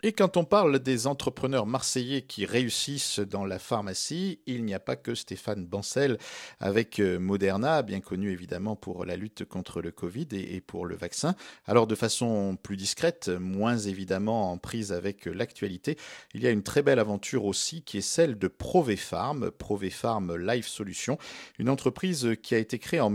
Et quand on parle des entrepreneurs marseillais qui réussissent dans la pharmacie, il n'y a pas que Stéphane Bancel avec Moderna, bien connu évidemment pour la lutte contre le Covid et pour le vaccin. Alors de façon plus discrète, moins évidemment en prise avec l'actualité, il y a une très belle aventure aussi qui est celle de Provepharm, Provepharm Life Solutions, une entreprise qui a été créée en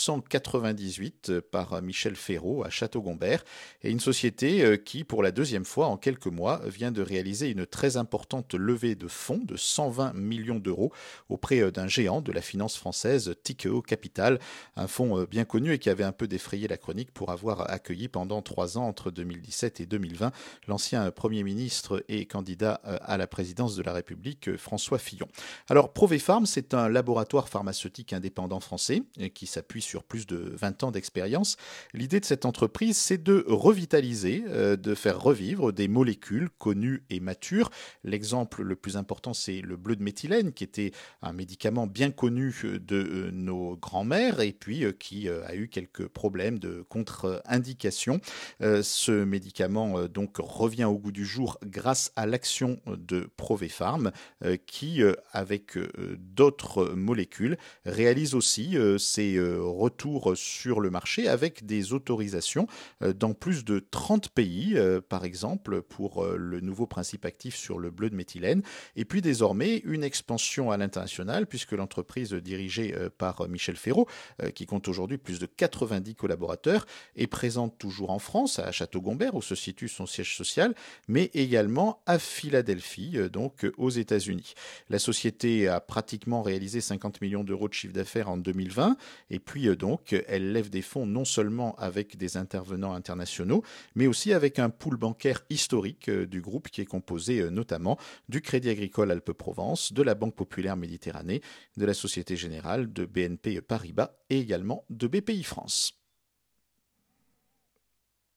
1998 par Michel Ferraud à Château-Gombert et une société qui, pour la deuxième fois en quelques mois, vient de réaliser une très importante levée de fonds de 120 millions d'euros auprès d'un géant de la finance française, Tikehau Capital, un fonds bien connu et qui avait un peu défrayé la chronique pour avoir accueilli pendant 3 ans, entre 2017 et 2020, l'ancien Premier ministre et candidat à la présidence de la République, François Fillon. Alors, Provepharm, c'est un laboratoire pharmaceutique indépendant français qui s'appuie sur plus de 20 ans d'expérience. L'idée de cette entreprise, c'est de revitaliser, de faire revivre des molécules connues et matures. L'exemple le plus important, c'est le bleu de méthylène, qui était un médicament bien connu de nos grands-mères et puis qui a eu quelques problèmes de contre-indication. Ce médicament donc revient au goût du jour grâce à l'action de Provepharm qui, avec d'autres molécules, réalise aussi ses retours sur le marché avec des autorisations dans plus de 30 pays, par exemple, pour le nouveau principe actif sur le bleu de méthylène. Et puis désormais, une expansion à l'international, puisque l'entreprise dirigée par Michel Ferraud, qui compte aujourd'hui plus de 90 collaborateurs, est présente toujours en France, à Château-Gombert, où se situe son siège social, mais également à Philadelphie, donc aux États-Unis. La société a pratiquement réalisé 50 millions d'euros de chiffre d'affaires en 2020, et puis donc elle lève des fonds non seulement avec des intervenants internationaux, mais aussi avec un pool bancaire historique du groupe qui est composé notamment du Crédit Agricole Alpes-Provence, de la Banque Populaire Méditerranée, de la Société Générale, de BNP Paribas et également de BPI France.